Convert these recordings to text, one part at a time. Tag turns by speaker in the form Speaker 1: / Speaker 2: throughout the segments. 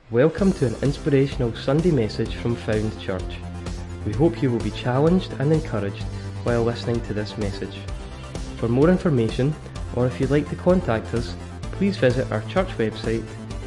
Speaker 1: Welcome to an inspirational Sunday message from Found Church. We hope you will be challenged and encouraged while listening to this message. For more information, or if you'd like to contact us, please visit our church website,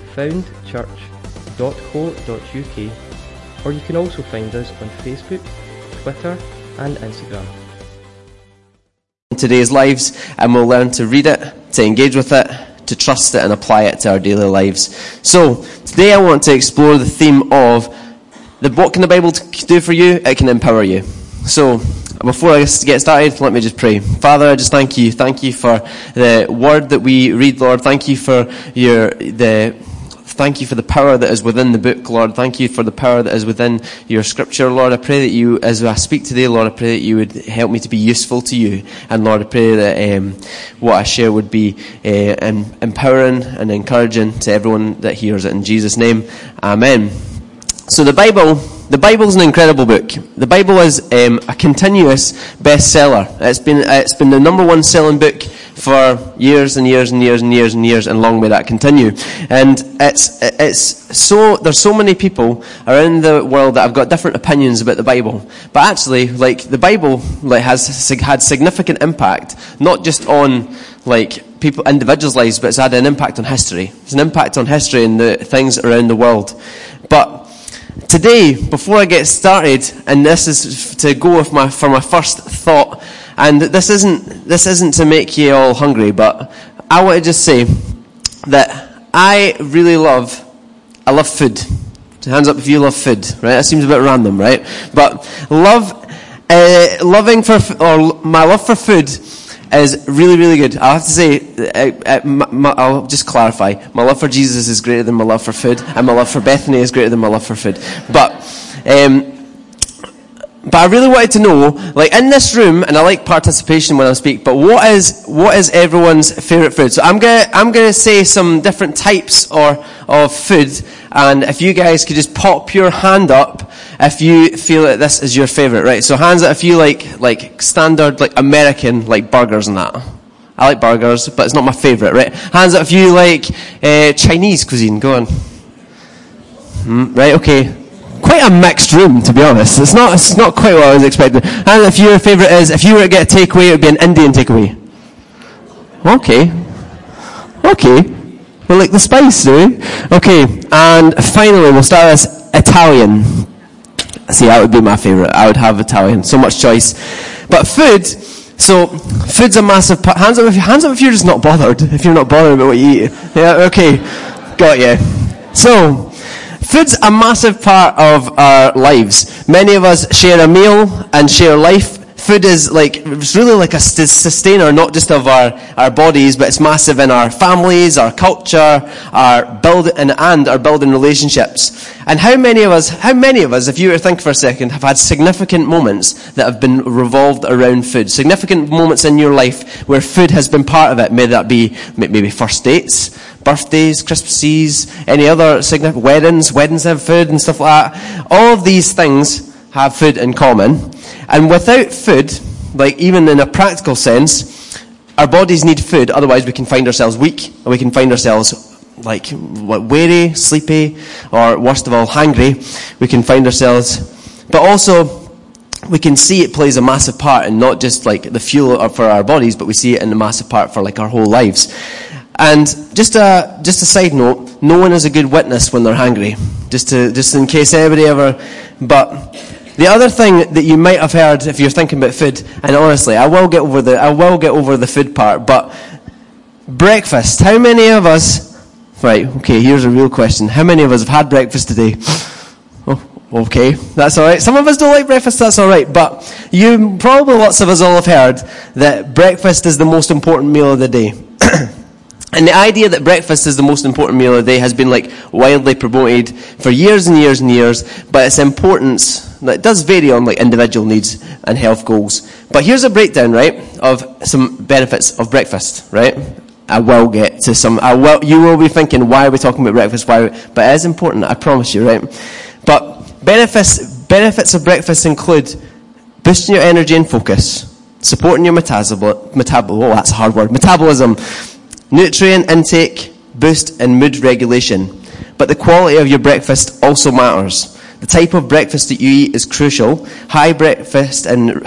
Speaker 1: foundchurch.co.uk, or you can also find us on Facebook, Twitter and Instagram.
Speaker 2: Today's lives, and we'll learn to read it, to engage with it, to trust it and apply it to our daily lives. So today I want to explore the theme of what can the Bible do for you? It can empower you. So before I get started, let me just pray. Father, I just thank you. Thank you for the word that we read, Lord. Thank you for Thank you for the power that is within the book, Lord. Thank you for the power that is within your scripture, Lord. I pray that you, as I speak today, Lord, I pray that you would help me to be useful to you. And Lord, I pray that what I share would be empowering and encouraging to everyone that hears it. In Jesus' name, amen. So the Bible is an incredible book. The Bible is a continuous bestseller. It's been the number one selling book for years and years and years and years and years, and long may that continue. And there's so many people around the world that have got different opinions about the Bible. But actually, the Bible has had significant impact, not just on individuals' lives, but it's had an impact on history. It's an impact on history and the things around the world. But today, before I get started, and this is to go for my first thought, and this isn't to make you all hungry, but I want to just say that I love food. So hands up if you love food, right? That seems a bit random, right? But my love for food is really, really good. I'll have to say, I'll just clarify. My love for Jesus is greater than my love for food, and my love for Bethany is greater than my love for food. But I really wanted to know, in this room, and I like participation when I speak, but what is everyone's favourite food? So I'm gonna say some different types of food, and if you guys could just pop your hand up if you feel that this is your favourite, right? So hands up if you like standard, American, burgers and that. I like burgers, but it's not my favourite, right? Hands up if you like Chinese cuisine. Go on. Right, okay. Quite a mixed room, to be honest. It's not quite what I was expecting. And if your favourite is, if you were to get a takeaway, it would be an Indian takeaway. Okay. We like the spice, do we? Okay, and finally, we'll start with Italian. See, that would be my favourite. I would have Italian. So much choice. But food, so food's a massive part. Hands up if you're just not bothered. If you're not bothered about what you eat. Yeah, okay. Got you. So, food's a massive part of our lives. Many of us share a meal and share life. Food is it's really like a sustainer, not just of our bodies, but it's massive in our families, our culture, our building relationships. And how many of us, if you were to think for a second, have had significant moments that have been revolved around food? Significant moments in your life where food has been part of it. May that be maybe first dates, birthdays, Christmases, any other significant weddings have food and stuff like that. All of these things have food in common. And without food, even in a practical sense, our bodies need food, otherwise we can find ourselves weak, or we can find ourselves weary, sleepy, or worst of all, hungry. We can find ourselves, but also we can see it plays a massive part in not just the fuel for our bodies, but we see it in a massive part for our whole lives. And just a side note, no one is a good witness when they're hungry. Just in case anybody ever, but the other thing that you might have heard if you're thinking about food, and honestly, I will get over the food part, but breakfast. How many of us? Right. Okay. Here's a real question. How many of us have had breakfast today? Oh, okay. That's all right. Some of us don't like breakfast. That's all right. But lots of us all have heard that breakfast is the most important meal of the day. And the idea that breakfast is the most important meal of the day has been widely promoted for years and years and years, but its importance, it does vary on individual needs and health goals. But here's a breakdown, right, of some benefits of breakfast, right? I will get to some, you will be thinking, why are we talking about breakfast? But it is important, I promise you, right? But benefits of breakfast include boosting your energy and focus, supporting your metabolism, nutrient intake, boost, and mood regulation. but the quality of your breakfast also matters. The type of breakfast that you eat is crucial. High breakfast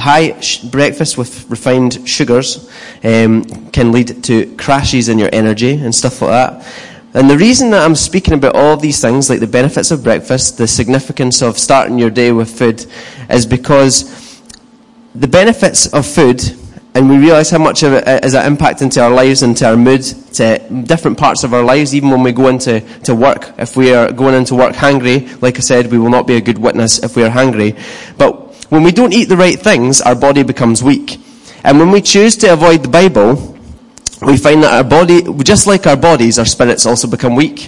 Speaker 2: with refined sugars can lead to crashes in your energy and stuff like that. And the reason that I'm speaking about all of these things, like the benefits of breakfast, the significance of starting your day with food, is because the benefits of food, and we realise how much of it is an impact into our lives, into our mood, to different parts of our lives, even when we go into work. If we are going into work hungry, like I said, we will not be a good witness if we are hungry. But when we don't eat the right things, our body becomes weak. And when we choose to avoid the Bible, we find that our body, just like our bodies, our spirits also become weak.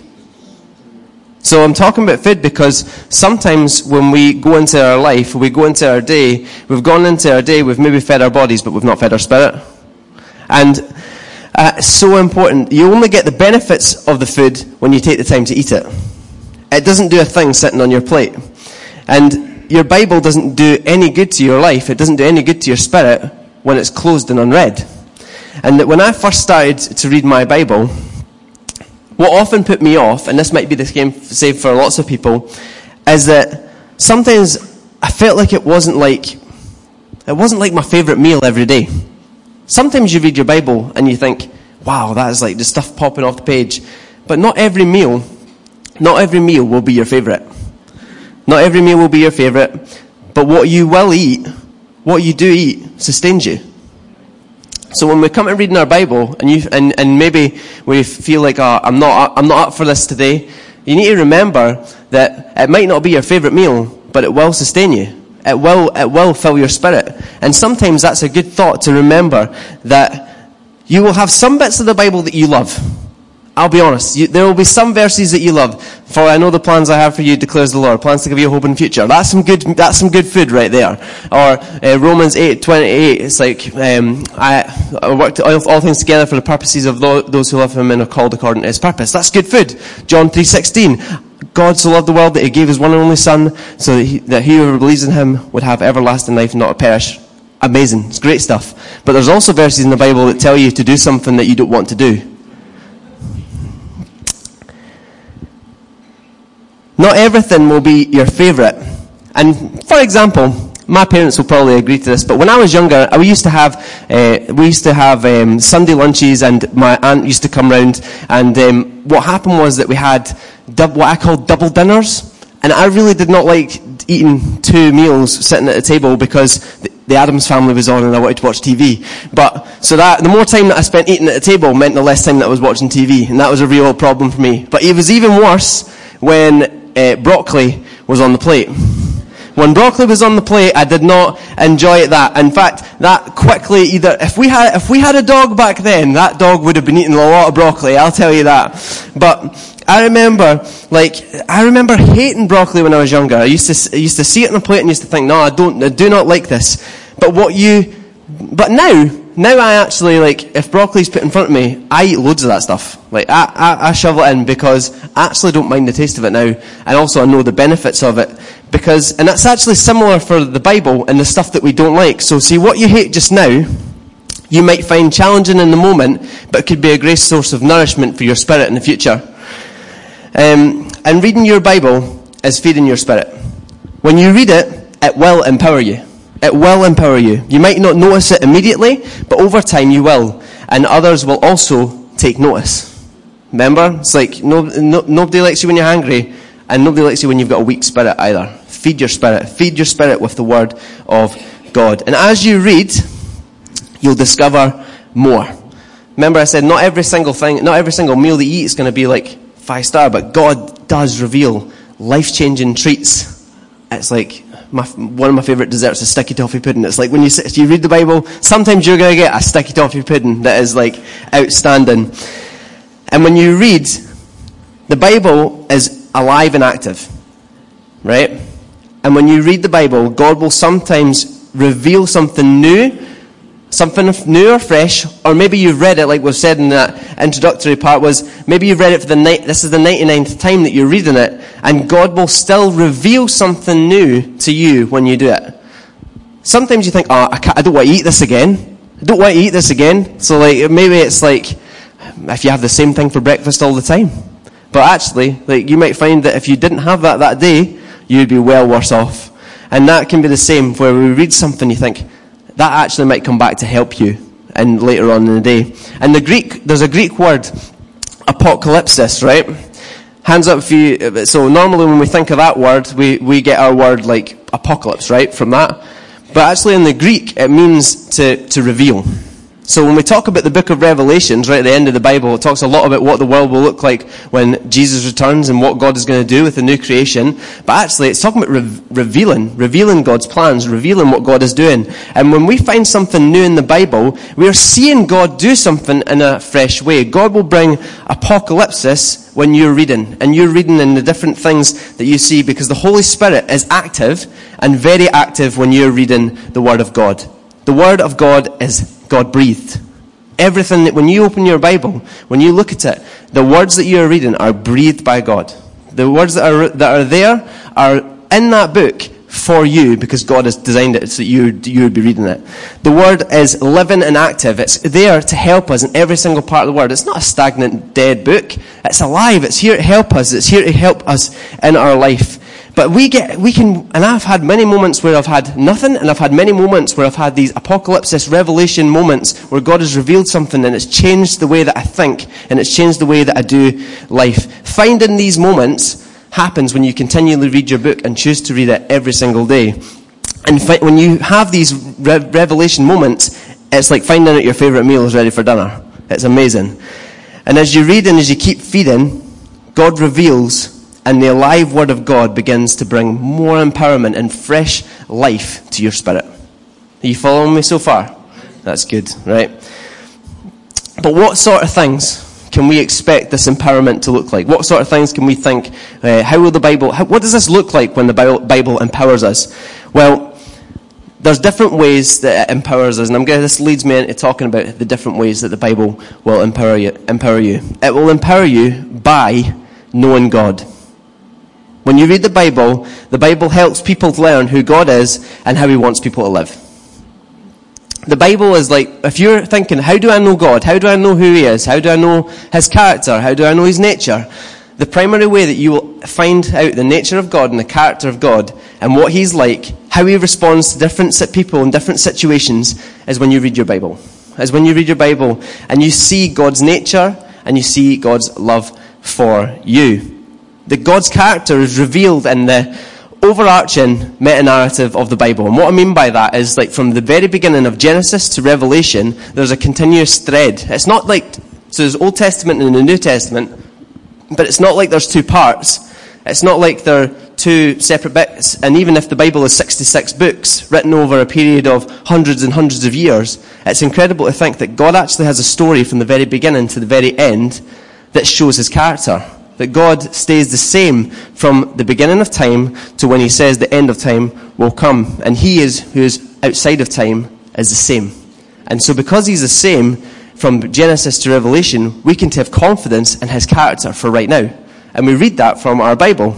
Speaker 2: So I'm talking about food because sometimes when we go into our life, we go into our day, we've gone into our day, we've maybe fed our bodies, but we've not fed our spirit. And it's so important. You only get the benefits of the food when you take the time to eat it. It doesn't do a thing sitting on your plate. And your Bible doesn't do any good to your life. It doesn't do any good to your spirit when it's closed and unread. And when I first started to read my Bible, what often put me off, and this might be the same for lots of people, is that sometimes I felt like it wasn't like my favourite meal every day. Sometimes you read your Bible and you think, wow, that is like the stuff popping off the page. But not every meal will be your favourite. Not every meal will be your favourite, but what you will eat, what you do eat, sustains you. So when we come to reading our Bible, and maybe we feel like, I'm not up for this today, you need to remember that it might not be your favourite meal, but it will sustain you. It will fill your spirit. And sometimes that's a good thought to remember, that you will have some bits of the Bible that you love. I'll be honest. There will be some verses that you love. For I know the plans I have for you, declares the Lord. Plans to give you a hope in the future. That's some good food right there. Or Romans 8:28. It's like I worked all things together for the purposes of those who love Him and are called according to His purpose. That's good food. John 3:16. God so loved the world that He gave His one and only Son, so that whoever believes in Him would have everlasting life and not perish. Amazing. It's great stuff. But there's also verses in the Bible that tell you to do something that you don't want to do. Not everything will be your favourite. And for example, my parents will probably agree to this, but when I was younger, we used to have Sunday lunches, and my aunt used to come round, and what happened was that we had what I call double dinners, and I really did not like eating two meals sitting at a table because the Addams Family was on and I wanted to watch TV. But so that the more time that I spent eating at a table meant the less time that I was watching TV, and that was a real problem for me. But it was even worse when broccoli was on the plate. When broccoli was on the plate, I did not enjoy that. In fact, that quickly if we had a dog back then, that dog would have been eating a lot of broccoli, I'll tell you that. But I remember hating broccoli when I was younger. I used to see it on a plate and used to think, no, I do not like this. But now I actually, like, if broccoli's put in front of me, I eat loads of that stuff. Like, I shovel it in because I actually don't mind the taste of it now. And also I know the benefits of it. And that's actually similar for the Bible and the stuff that we don't like. So see, what you hate just now, you might find challenging in the moment, but it could be a great source of nourishment for your spirit in the future. And reading your Bible is feeding your spirit. When you read it, it will empower you. It will empower you. You might not notice it immediately, but over time you will. And others will also take notice. Remember? It's like nobody likes you when you're hungry, and nobody likes you when you've got a weak spirit either. Feed your spirit. Feed your spirit with the Word of God. And as you read, you'll discover more. Remember I said not every single meal that you eat is going to be like 5-star, but God does reveal life-changing treats. It's like one of my favourite desserts is sticky toffee pudding. It's like when you read the Bible, sometimes you're going to get a sticky toffee pudding that is like outstanding. And when you read, the Bible is alive and active, right? And when you read the Bible, God will sometimes reveal something new or fresh, or maybe you've read it, like we've said in that introductory part, was maybe you've read it this is the 99th time that you're reading it, and God will still reveal something new to you when you do it. Sometimes you think, I don't want to eat this again. So like, maybe it's like, if you have the same thing for breakfast all the time. But actually, like, you might find that if you didn't have that day, you'd be well worse off. And that can be the same, where we read something, you think, that actually might come back to help you and later on in the day. And there's a Greek word, apocalypsis, right? Hands up if you, so normally when we think of that word, we get our word like apocalypse, right, from that. But actually in the Greek, it means to reveal. So when we talk about the book of Revelations, right at the end of the Bible, it talks a lot about what the world will look like when Jesus returns and what God is going to do with the new creation. But actually, it's talking about revealing God's plans, revealing what God is doing. And when we find something new in the Bible, we are seeing God do something in a fresh way. God will bring apocalypsis when you're reading. And you're reading in the different things that you see, because the Holy Spirit is active and very active when you're reading the Word of God. The Word of God is God-breathed. Everything that, when you open your Bible, when you look at it, the words that you're reading are breathed by God. The words that are there are in that book for you, because God has designed it so that you would be reading it. The Word is living and active. It's there to help us in every single part of the Word. It's not a stagnant, dead book. It's alive. It's here to help us. It's here to help us in our life. But we can, and I've had many moments where I've had nothing, and I've had many moments where I've had these apocalypsis, revelation moments where God has revealed something and it's changed the way that I think, and it's changed the way that I do life. Finding these moments happens when you continually read your book and choose to read it every single day. And when you have these revelation moments, it's like finding out your favourite meal is ready for dinner. It's amazing. And as you read and as you keep feeding, God reveals, and the alive Word of God begins to bring more empowerment and fresh life to your spirit. Are you following me so far? That's good, right? But what sort of things can we expect this empowerment to look like? What sort of things can we think? What does this look like when the Bible empowers us? Well, there's different ways that it empowers us, and this leads me into talking about the different ways that the Bible will empower you. It will empower you by knowing God. When you read the Bible helps people to learn who God is and how He wants people to live. The Bible is like, if you're thinking, how do I know God? How do I know who He is? How do I know His character? How do I know His nature? The primary way that you will find out the nature of God and the character of God and what He's like, how He responds to different people in different situations, is when you read your Bible. Is when you read your Bible and you see God's nature and you see God's love for you. That God's character is revealed in the overarching meta-narrative of the Bible. And what I mean by that is, like, from the very beginning of Genesis to Revelation, there's a continuous thread. It's not like, so there's Old Testament and the New Testament, but it's not like there's two parts. It's not like they're two separate bits. And even if the Bible is 66 books written over a period of hundreds and hundreds of years, it's incredible to think that God actually has a story from the very beginning to the very end that shows His character. That God stays the same from the beginning of time to when He says the end of time will come. And He who is outside of time is the same. And so because He's the same from Genesis to Revelation, we can have confidence in His character for right now. And we read that from our Bible.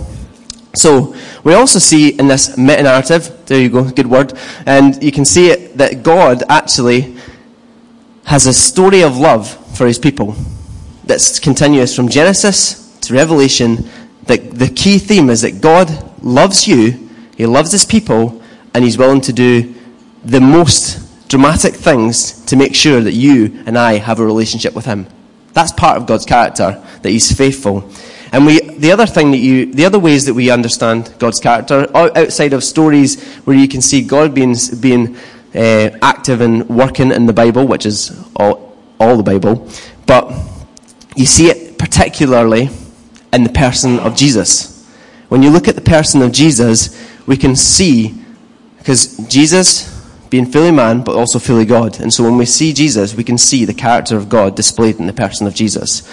Speaker 2: So we also see in this meta-narrative, there you go, good word, and you can see it that God actually has a story of love for His people that's continuous from Genesis to Revelation. The key theme is that God loves you, He loves His people, and He's willing to do the most dramatic things to make sure that you and I have a relationship with Him. That's part of God's character, that He's faithful. And the other ways that we understand God's character, outside of stories where you can see God being active and working in the Bible, which is all the Bible, but you see it particularly in the person of Jesus. When you look at the person of Jesus, we can see, because Jesus being fully man but also fully God, and so when we see Jesus, we can see the character of God displayed in the person of Jesus.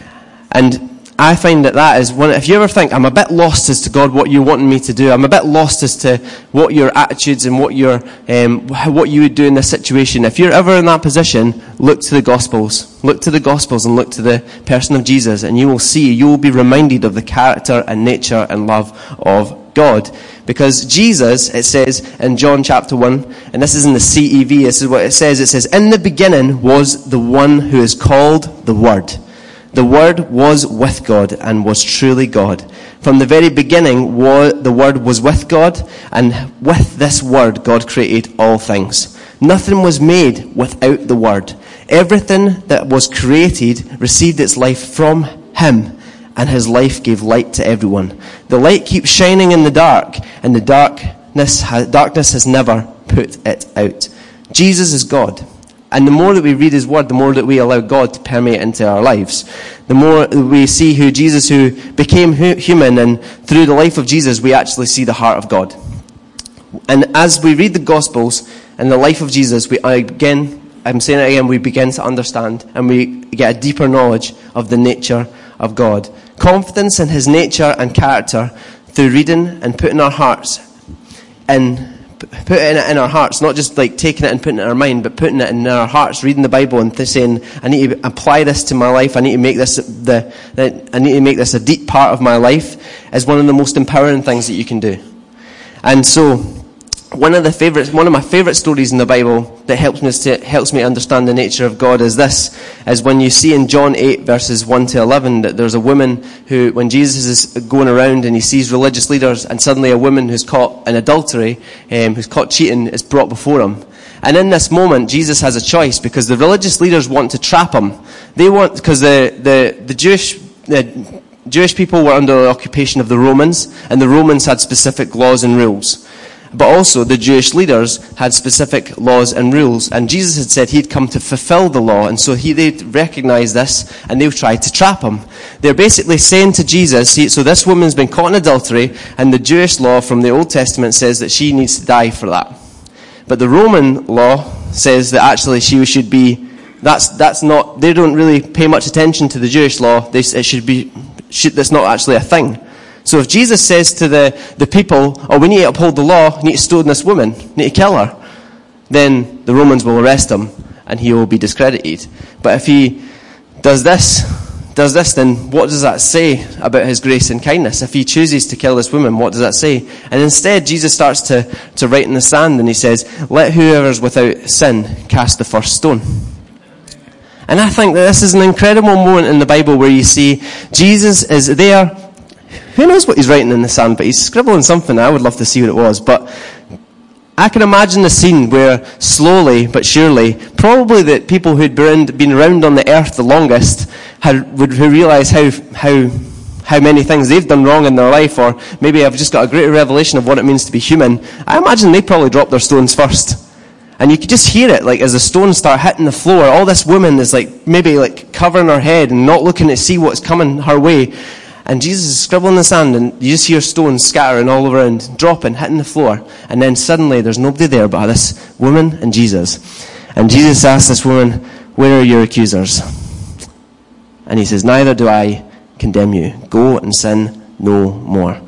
Speaker 2: And I find that is one, if you ever think, I'm a bit lost as to God, what you're wanting me to do, I'm a bit lost as to what your attitudes and what you would do in this situation, if you're ever in that position, look to the Gospels. Look to the Gospels and look to the person of Jesus, and you will be reminded of the character and nature and love of God. Because Jesus, it says in John chapter 1, and this is in the CEV, this is what it says. It says, in the beginning was the one who is called the Word. The Word was with God and was truly God. From the very beginning, the Word was with God, and with this Word, God created all things. Nothing was made without the Word. Everything that was created received its life from Him, and His life gave light to everyone. The light keeps shining in the dark, and the darkness has never put it out. Jesus is God. And the more that we read His Word, the more that we allow God to permeate into our lives. The more we see who Jesus, who became human, and through the life of Jesus, we actually see the heart of God. And as we read the Gospels and the life of Jesus, I'm saying it again, we begin to understand and we get a deeper knowledge of the nature of God. Confidence in His nature and character through reading and putting it in our hearts, not just like taking it and putting it in our mind, but putting it in our hearts, reading the Bible and saying, I need to apply this to my life, I need to make this a deep part of my life, is one of the most empowering things that you can do. And so, one of my favorite stories in the Bible that helps me understand the nature of God is when you see in John 8 verses 1 to 11 that there's a woman who, when Jesus is going around and he sees religious leaders, and suddenly a woman who's caught in adultery, who's caught cheating, is brought before him. And in this moment, Jesus has a choice, because the religious leaders want to trap him. Because the Jewish people were under the occupation of the Romans, and the Romans had specific laws and rules. But also the Jewish leaders had specific laws and rules, and Jesus had said he'd come to fulfill the law, and so they recognized this, and they tried to trap him. They're basically saying to Jesus, so this woman's been caught in adultery, and the Jewish law from the Old Testament says that she needs to die for that. But the Roman law says that actually she should be, that's not, they don't really pay much attention to the Jewish law. That's not actually a thing. So if Jesus says to the people, we need to uphold the law, you need to stone this woman, you need to kill her, then the Romans will arrest him and he will be discredited. But if he does this, then what does that say about his grace and kindness? If he chooses to kill this woman, what does that say? And instead, Jesus starts to write in the sand, and he says, let whoever's without sin cast the first stone. And I think that this is an incredible moment in the Bible where you see Jesus is there. Who knows what he's writing in the sand, but he's scribbling something. I would love to see what it was. But I can imagine the scene where slowly but surely, probably the people who'd been around on the earth the longest would realise how many things they've done wrong in their life, or maybe I've just got a greater revelation of what it means to be human. I imagine they probably dropped their stones first. And you could just hear it, like as the stones start hitting the floor, all this woman is maybe covering her head and not looking to see what's coming her way. And Jesus is scribbling in the sand, and you just hear stones scattering all around, dropping, hitting the floor. And then suddenly there's nobody there but this woman and Jesus. And Jesus asks this woman, where are your accusers? And he says, neither do I condemn you. Go and sin no more.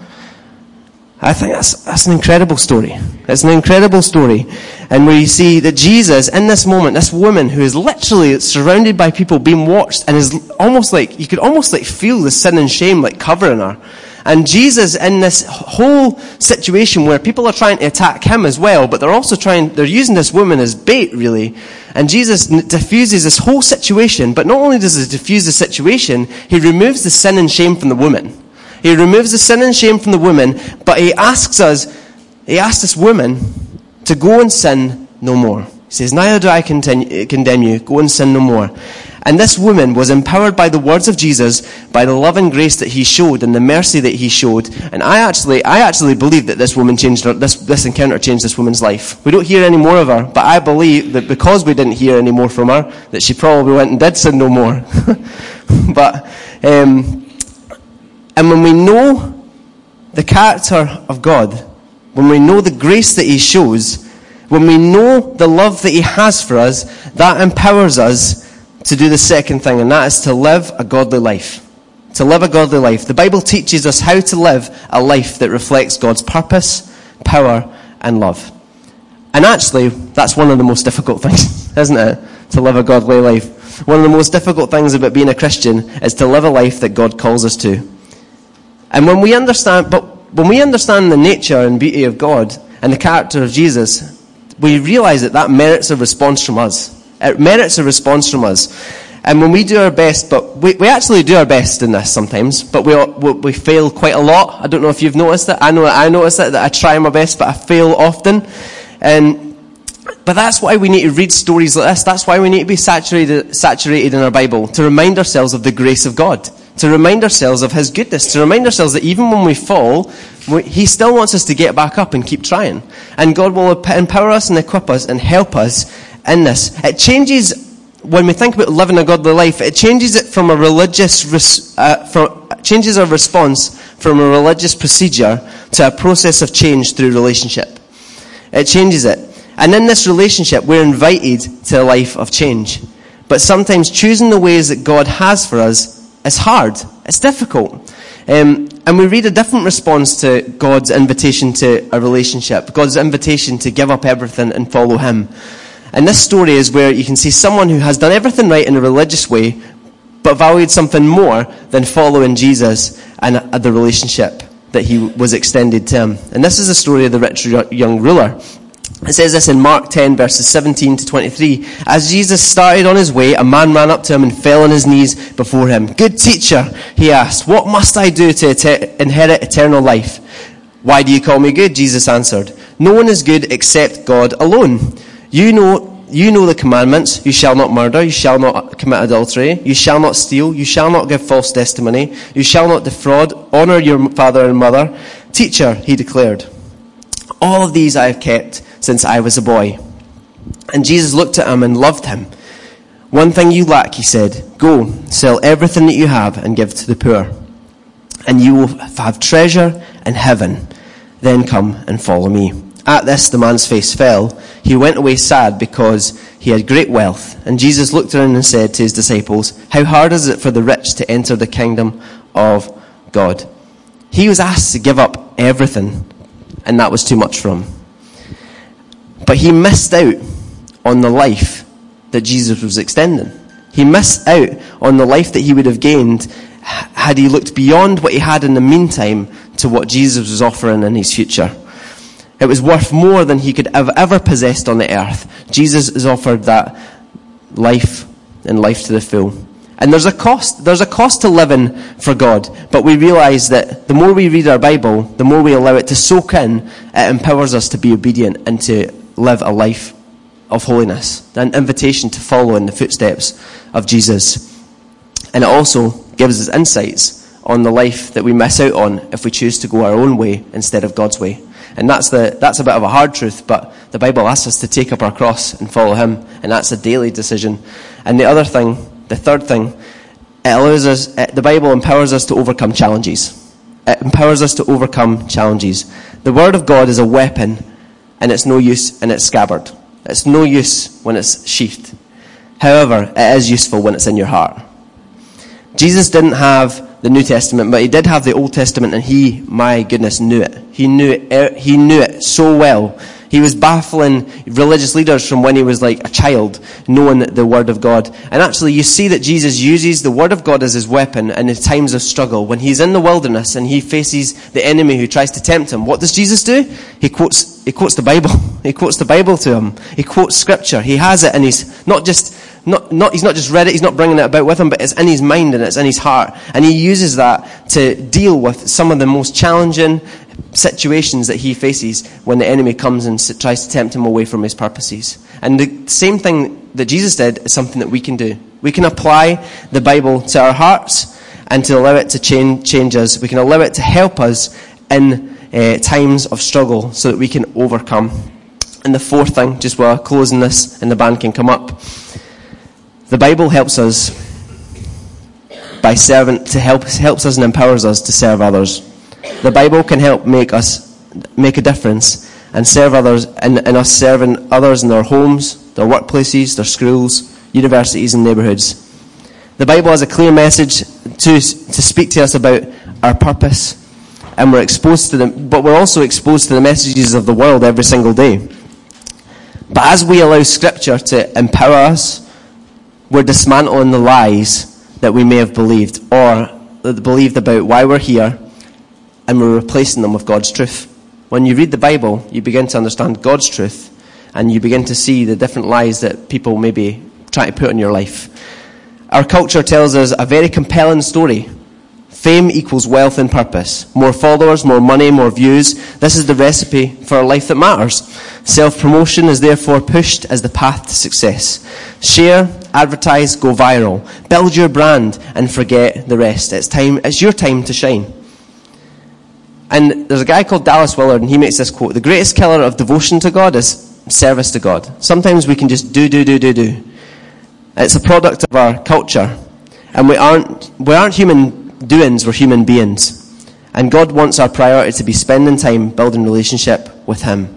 Speaker 2: I think that's an incredible story. It's an incredible story. And where you see that Jesus, in this moment, this woman who is literally surrounded by people being watched, and is almost you could almost feel the sin and shame covering her. And Jesus, in this whole situation where people are trying to attack him as well, but they're using this woman as bait, really. And Jesus diffuses this whole situation, but not only does he diffuse the situation, he removes the sin and shame from the woman. He removes the sin and shame from the woman, but he asks this woman to go and sin no more. He says, neither do I condemn you, go and sin no more. And this woman was empowered by the words of Jesus, by the love and grace that he showed and the mercy that he showed. And I actually believe that this woman this encounter changed this woman's life. We don't hear any more of her, but I believe that because we didn't hear any more from her, that she probably went and did sin no more. And when we know the character of God, when we know the grace that he shows, when we know the love that he has for us, that empowers us to do the second thing, and that is to live a godly life. To live a godly life. The Bible teaches us how to live a life that reflects God's purpose, power, and love. And actually, that's one of the most difficult things, isn't it? To live a godly life. One of the most difficult things about being a Christian is to live a life that God calls us to. And when we understand the nature and beauty of God and the character of Jesus, we realize that merits a response from us. It merits a response from us. And when we do our best, but we actually do our best in this sometimes, but we fail quite a lot. I don't know if you've noticed it. I know I noticed it, that I try my best, but I fail often. But that's why we need to read stories like this. That's why we need to be saturated in our Bible, to remind ourselves of the grace of God, to remind ourselves of His goodness, to remind ourselves that even when we fall, He still wants us to get back up and keep trying. And God will empower us and equip us and help us in this. It changes, when we think about living a godly life, it changes it from a changes our response from a religious procedure to a process of change through relationship. It changes it. And in this relationship, we're invited to a life of change. But sometimes choosing the ways that God has for us is hard. It's difficult. And we read a different response to God's invitation to a relationship, God's invitation to give up everything and follow Him. And this story is where you can see someone who has done everything right in a religious way, but valued something more than following Jesus and the relationship that He was extended to him. And this is the story of the rich young ruler. It says this in Mark 10, verses 17 to 23. As Jesus started on His way, a man ran up to Him and fell on his knees before Him. Good teacher, he asked, what must I do to inherit eternal life? Why do you call me good? Jesus answered, no one is good except God alone. You know the commandments. You shall not murder. You shall not commit adultery. You shall not steal. You shall not give false testimony. You shall not defraud. Honor your father and mother. Teacher, he declared, all of these I have kept since I was a boy. And Jesus looked at him and loved him. One thing you lack, he said. Go, sell everything that you have and give to the poor, and you will have treasure in heaven. Then come and follow me. At this, the man's face fell. He went away sad because he had great wealth. And Jesus looked around and said to His disciples, how hard is it for the rich to enter the kingdom of God? He was asked to give up everything, and that was too much for him. But he missed out on the life that Jesus was extending. He missed out on the life that he would have gained had he looked beyond what he had in the meantime to what Jesus was offering in his future. It was worth more than he could have ever possessed on the earth. Jesus has offered that life and life to the full. And there's a cost. There's a cost to living for God. But we realize that the more we read our Bible, the more we allow it to soak in, it empowers us to be obedient and to live a life of holiness. An invitation to follow in the footsteps of Jesus. And it also gives us insights on the life that we miss out on if we choose to go our own way instead of God's way. And that's a bit of a hard truth, but the Bible asks us to take up our cross and follow Him, and that's a daily decision. And the third thing, the Bible empowers us to overcome challenges. It empowers us to overcome challenges. The Word of God is a weapon, and it's no use in its scabbard. It's no use when it's sheathed. However, it is useful when it's in your heart. Jesus didn't have the New Testament, but He did have the Old Testament, and He, my goodness, knew it. He knew it so well. He was baffling religious leaders from when he was like a child, knowing the Word of God. And actually, you see that Jesus uses the Word of God as His weapon in His times of struggle. When He's in the wilderness and He faces the enemy who tries to tempt Him, what does Jesus do? He quotes the Bible. He quotes the Bible to him. He quotes Scripture. He has it, and he's not just read it. He's not bringing it about with him, but it's in his mind and it's in his heart. And he uses that to deal with some of the most challenging situations that he faces when the enemy comes and tries to tempt him away from his purposes. And the same thing that Jesus did is something that we can do. We can apply the Bible to our hearts and to allow it to change us. We can allow it to help us in times of struggle so that we can overcome. And the fourth thing, just while closing this and the band can come up, the Bible helps us helps us and empowers us to serve others. The Bible can help make a difference and serve others, in us serving others in their homes, their workplaces, their schools, universities and neighbourhoods. The Bible has a clear message to speak to us about our purpose, and we're exposed to them, but we're also exposed to the messages of the world every single day. But as we allow Scripture to empower us, we're dismantling the lies that we may have believed, or believed about why we're here, and we're replacing them with God's truth. When you read the Bible, you begin to understand God's truth, and you begin to see the different lies that people may be trying to put in your life. our culture tells us a very compelling story. Fame equals wealth and purpose. More followers, more money, more views. This is the recipe for a life that matters. Self-promotion is therefore pushed as the path to success. Share, advertise, go viral. Build your brand and forget the rest. It's your time to shine. And there's a guy called Dallas Willard, and he makes this quote: the greatest killer of devotion to God is service to God. Sometimes we can just do. It's a product of our culture. And we aren't human doings, we're human beings. And God wants our priority to be spending time building relationship with Him,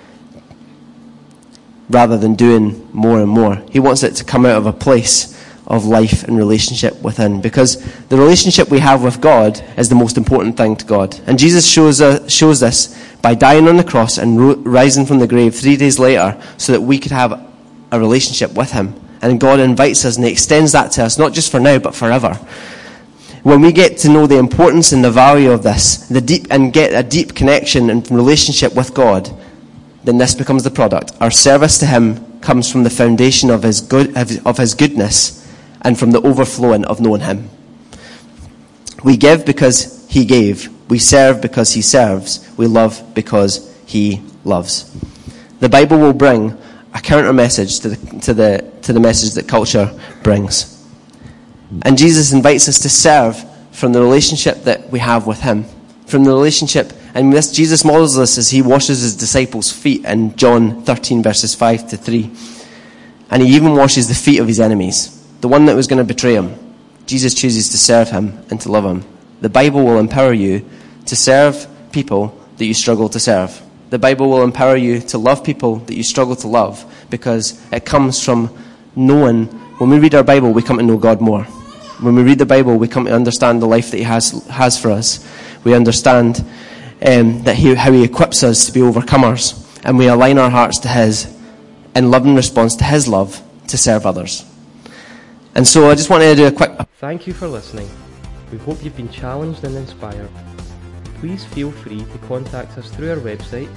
Speaker 2: rather than doing more and more. He wants it to come out of a place of life and relationship with Him, because the relationship we have with God is the most important thing to God. And Jesus shows this by dying on the cross and rising from the grave 3 days later, so that we could have a relationship with Him. And God invites us, and He extends that to us, not just for now, but forever. When we get to know the importance and the value of this, and get a deep connection and relationship with God, then this becomes the product. Our service to Him comes from the foundation of His goodness, and from the overflowing of knowing Him. We give because He gave. We serve because He serves. We love because He loves. The Bible will bring a counter message to the message that culture brings. And Jesus invites us to serve from the relationship that we have with Him. From the relationship, and this, Jesus models this as He washes His disciples' feet in John 13 verses 5 to 3. And He even washes the feet of His enemies. The one that was going to betray Him. Jesus chooses to serve Him and to love Him. The Bible will empower you to serve people that you struggle to serve. The Bible will empower you to love people that you struggle to love, because it comes from knowing. When we read our Bible, we come to know God more. When we read the Bible, we come to understand the life that He has for us. We understand how He equips us to be overcomers. And we align our hearts to His in loving response to His love to serve others. And so I just wanted to do a quick...
Speaker 1: Thank you for listening. We hope you've been challenged and inspired. Please feel free to contact us through our website,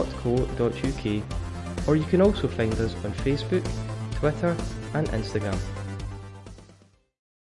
Speaker 1: foundchurch.co.uk, or you can also find us on Facebook, Twitter and Instagram.